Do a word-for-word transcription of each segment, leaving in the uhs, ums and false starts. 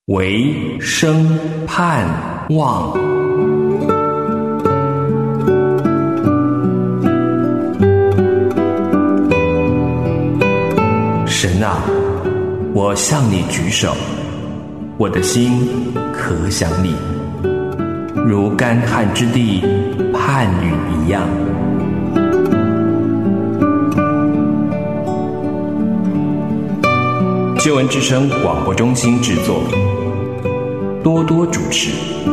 唯生盼望。神啊，我向你举手，我的心可想你，如干旱之地盼雨一样。救恩之声广播中心制作，多多主持。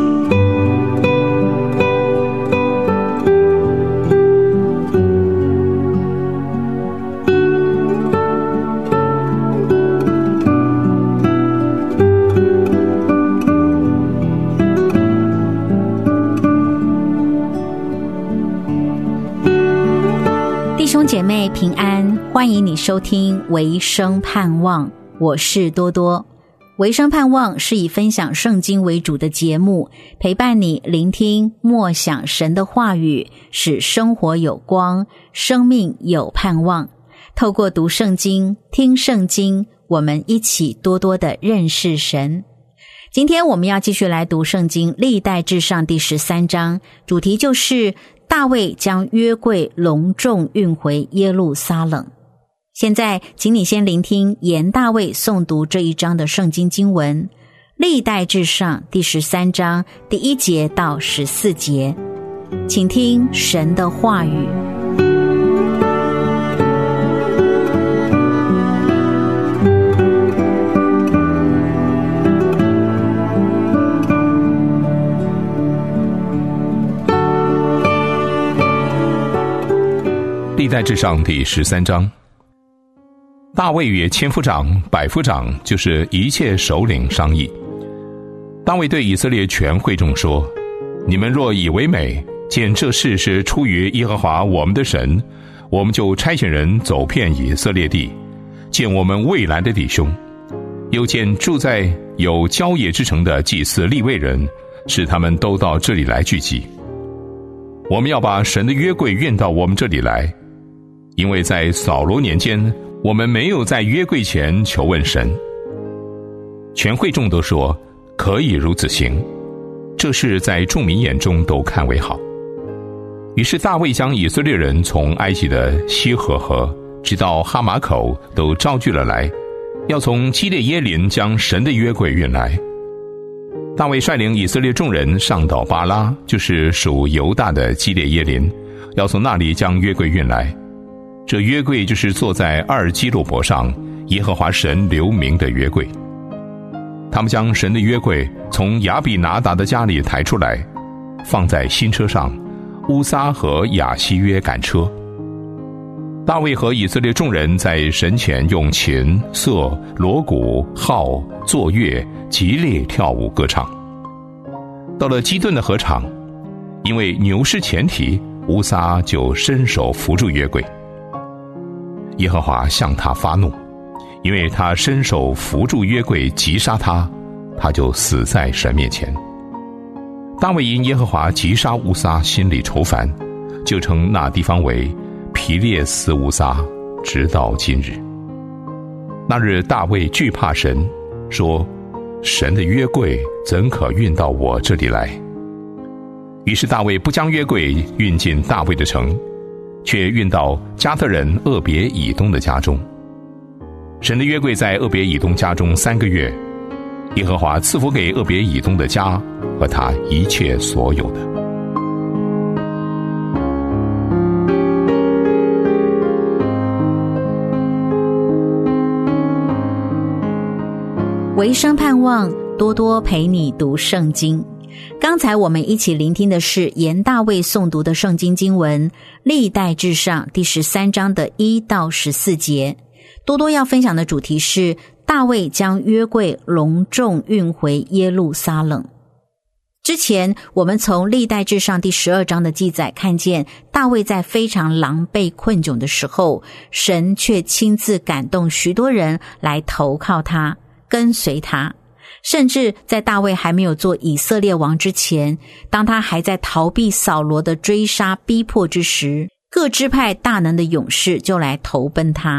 弟兄姐妹平安，欢迎你收听维生盼望，我是多多。维生盼望是以分享圣经为主的节目，陪伴你聆听默想神的话语，使生活有光，生命有盼望。透过读圣经、听圣经，我们一起多多的认识神。今天我们要继续来读圣经历代志上第十三章，主题就是大卫将约柜隆重运回耶路撒冷。现在请你先聆听严大卫诵读这一章的圣经经文，历代志上第十三章第一节到十四节，请听神的话语。 历代志上第十三章，大卫与千夫长、百夫长，就是一切首领商议。大卫对以色列全会众说：你们若以为美，见这事是出于耶和华我们的神，我们就差遣人走遍以色列地，见我们未来的弟兄，又见住在有郊野之城的祭司利未人，使他们都到这里来聚集。我们要把神的约柜运到我们这里来，因为在扫罗年间，我们没有在约柜前求问神。全会众都说可以如此行，这事在众民眼中都看为好。于是大卫将以色列人从埃及的西河河直到哈马口都召聚了来，要从基列耶琳将神的约柜运来。大卫率领以色列众人上到巴拉，就是属犹大的基列耶琳，要从那里将约柜运来。这约柜就是坐在二基路伯上耶和华神留名的约柜。他们将神的约柜从亚比拿达的家里抬出来，放在新车上，乌撒和亚西约赶车。大卫和以色列众人在神前用琴、瑟、锣鼓、号、作乐激烈跳舞歌唱。到了基顿的禾场，因为牛失前蹄，乌撒就伸手扶住约柜。耶和华向他发怒，因为他伸手扶住约柜击杀他，他就死在神面前。大卫因耶和华击杀乌撒，心里愁烦，就称那地方为皮列斯乌撒，直到今日。那日大卫惧怕神，说：神的约柜怎可运到我这里来？于是大卫不将约柜运进大卫的城，却运到加特人俄别以东的家中。神的约柜在俄别以东家中三个月，耶和华赐福给俄别以东的家和他一切所有的。 维生盼望，多多陪你读圣经。刚才我们一起聆听的是严大卫诵读的圣经经文，历代志上第十三章的一到十四节。多多要分享的主题是大卫将约柜隆重运回耶路撒冷。之前我们从历代志上第十二章的记载看见，大卫在非常狼狈困窘的时候，神却亲自感动许多人来投靠他，跟随他。甚至在大卫还没有做以色列王之前，当他还在逃避扫罗的追杀逼迫之时，各支派大能的勇士就来投奔他，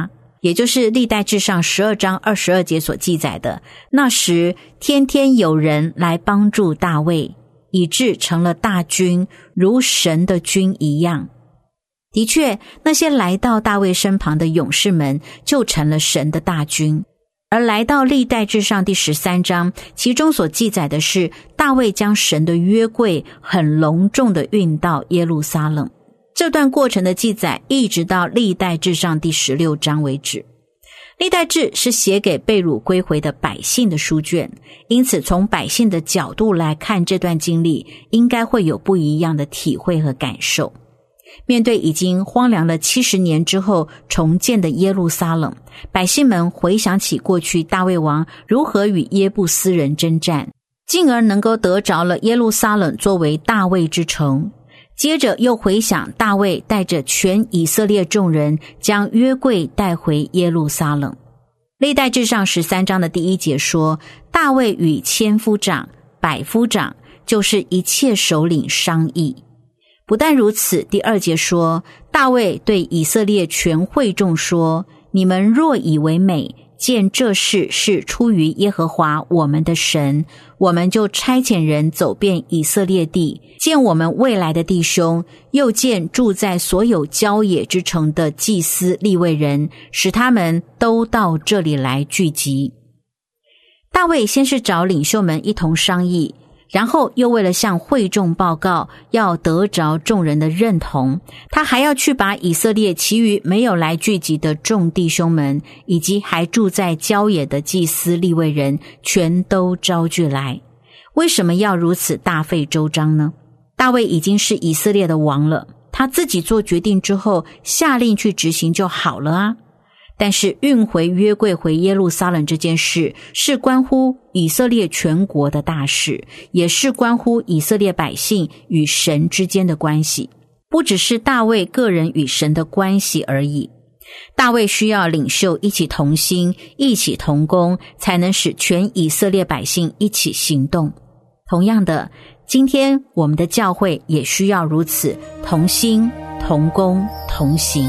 也就是历代志上十二章二十二节所记载的，那时天天有人来帮助大卫，以致成了大军，如神的军一样。的确，那些来到大卫身旁的勇士们就成了神的大军。而来到历代志上第十三章，其中所记载的是大卫将神的约柜很隆重地运到耶路撒冷。这段过程的记载一直到历代志上第十六章为止。历代志是写给被掳归回的百姓的书卷，因此从百姓的角度来看这段经历，应该会有不一样的体会和感受。面对已经荒凉了七十年之后重建的耶路撒冷，百姓们回想起过去大卫王如何与耶布斯人征战，进而能够得着了耶路撒冷作为大卫之城。接着又回想大卫带着全以色列众人将约柜带回耶路撒冷。历代志上十三章的第一节说，大卫与千夫长、百夫长，就是一切首领商议。不但如此，第二节说，大卫对以色列全会众说，你们若以为美，见这事是出于耶和华我们的神，我们就差遣人走遍以色列地，见我们未来的弟兄，又见住在所有郊野之城的祭司利未人，使他们都到这里来聚集。大卫先是找领袖们一同商议，然后又为了向会众报告，要得着众人的认同，他还要去把以色列其余没有来聚集的众弟兄们，以及还住在郊野的祭司利未人，全都招聚来。为什么要如此大费周章呢？大卫已经是以色列的王了，他自己做决定之后，下令去执行就好了啊。但是运回约柜回耶路撒冷这件事，是关乎以色列全国的大事，也是关乎以色列百姓与神之间的关系，不只是大卫个人与神的关系而已。大卫需要领袖一起同心，一起同工，才能使全以色列百姓一起行动。同样的，今天我们的教会也需要如此，同心、同工、同行。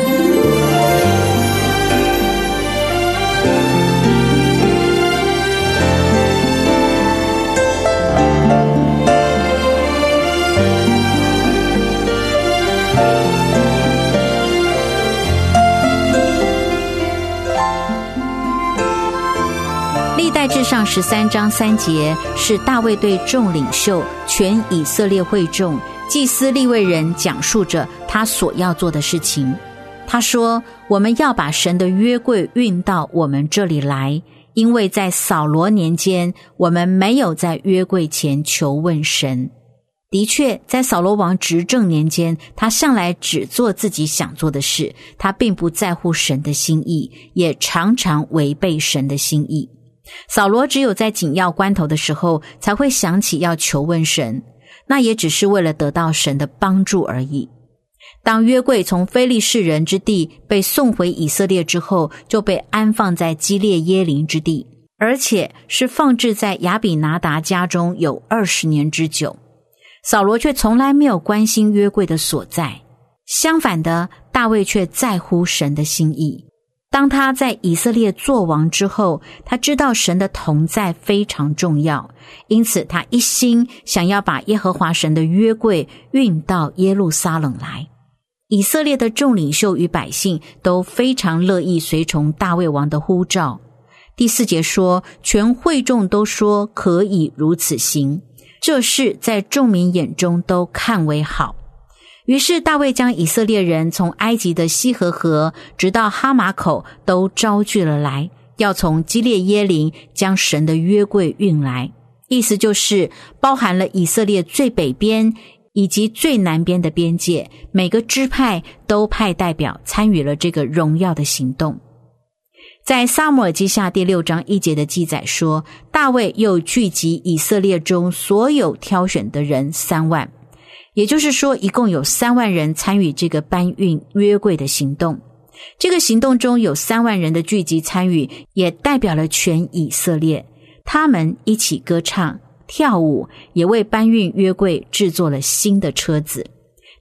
历代志上十三章三节是大卫对众领袖、全以色列会众、祭司利未人讲述着他所要做的事情。他说，我们要把神的约柜运到我们这里来，因为在扫罗年间，我们没有在约柜前求问神。的确，在扫罗王执政年间，他向来只做自己想做的事，他并不在乎神的心意，也常常违背神的心意。扫罗只有在紧要关头的时候，才会想起要求问神，那也只是为了得到神的帮助而已。当约柜从非利士人之地被送回以色列之后，就被安放在基列耶琳之地，而且是放置在亚比拿达家中有二十年之久。扫罗却从来没有关心约柜的所在，相反的，大卫却在乎神的心意。当他在以色列作王之后，他知道神的同在非常重要，因此他一心想要把耶和华神的约柜运到耶路撒冷来。以色列的众领袖与百姓都非常乐意随从大卫王的呼召。第四节说，全会众都说可以如此行，这事在众民眼中都看为好。于是大卫将以色列人从埃及的西河河直到哈马口都招聚了来，要从基列耶琳将神的约柜运来。意思就是包含了以色列最北边以及最南边的边界，每个支派都派代表参与了这个荣耀的行动。在撒母耳记下第六章一节的记载说，大卫又聚集以色列中所有挑选的人三万，也就是说一共有三万人参与这个搬运约柜的行动。这个行动中有三万人的聚集参与，也代表了全以色列，他们一起歌唱跳舞，也为搬运约柜制作了新的车子。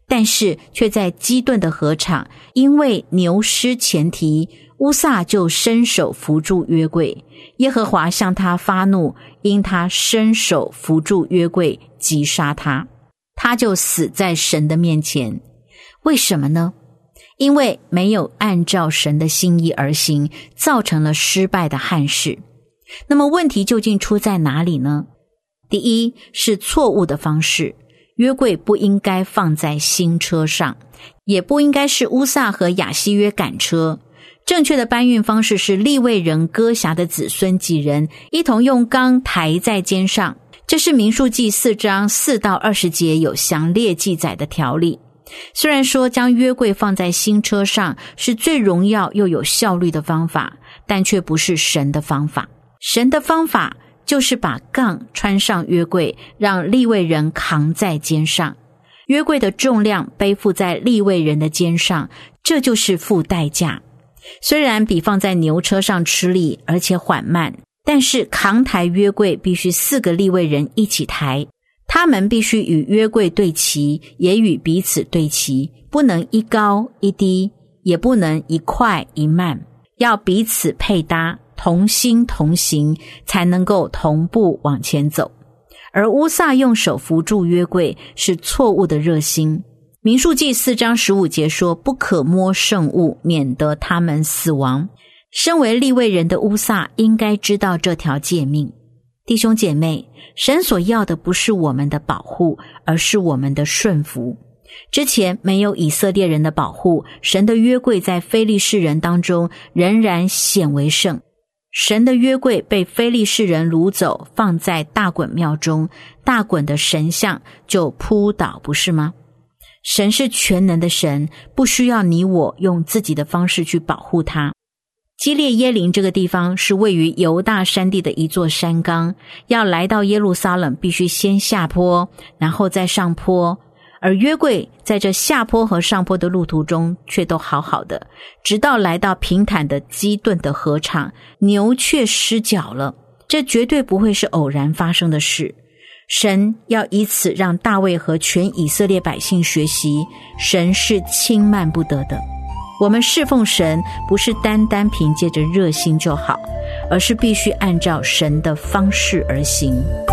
但是却在基顿的禾场，因为牛失前蹄，乌撒就伸手扶住约柜，耶和华向他发怒，因他伸手扶住约柜，击杀他，他就死在神的面前。为什么呢？因为没有按照神的心意而行，造成了失败的憾事。那么问题究竟出在哪里呢？第一是错误的方式，约柜不应该放在新车上，也不应该是乌撒和亚西约赶车。正确的搬运方式是利未人歌辖的子孙几人一同用钢抬在肩上，这是民数记四章四到二十节有详列记载的条例。虽然说将约柜放在新车上是最荣耀又有效率的方法，但却不是神的方法。神的方法就是把杠穿上约柜，让利未人扛在肩上，约柜的重量背负在利未人的肩上，这就是付代价。虽然比放在牛车上吃力而且缓慢，但是扛抬约柜必须四个利未人一起抬，他们必须与约柜对齐，也与彼此对齐，不能一高一低，也不能一快一慢，要彼此配搭，同心同行，才能够同步往前走。而乌撒用手扶住约柜是错误的热心。民数记四章十五节说，不可摸圣物，免得他们死亡。身为利未人的乌撒应该知道这条诫命。弟兄姐妹，神所要的不是我们的保护，而是我们的顺服。之前没有以色列人的保护，神的约柜在非利士人当中仍然显为圣。神的约柜被非利士人掳走，放在大衮庙中，大衮的神像就扑倒，不是吗？神是全能的神，不需要你我用自己的方式去保护他。基列耶林这个地方是位于犹大山地的一座山冈，要来到耶路撒冷必须先下坡，然后再上坡，而约柜在这下坡和上坡的路途中却都好好的，直到来到平坦的基顿的禾场，牛却失脚了。这绝对不会是偶然发生的事。神要以此让大卫和全以色列百姓学习，神是轻慢不得的。我们侍奉神不是单单凭借着热心就好，而是必须按照神的方式而行。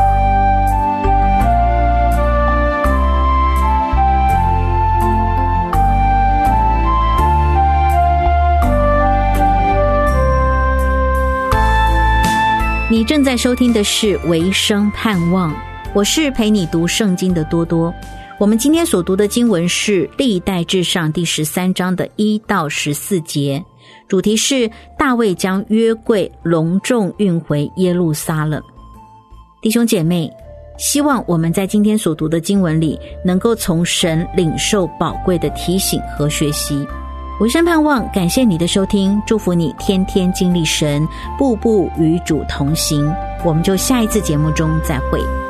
你正在收听的是维生盼望，我是陪你读圣经的多多。我们今天所读的经文是历代志上第十三章的一到十四节，主题是大卫将约柜隆重运回耶路撒冷。弟兄姐妹，希望我们在今天所读的经文里能够从神领受宝贵的提醒和学习。维生盼望感谢你的收听，祝福你天天经历神，步步与主同行。我们就下一次节目中再会。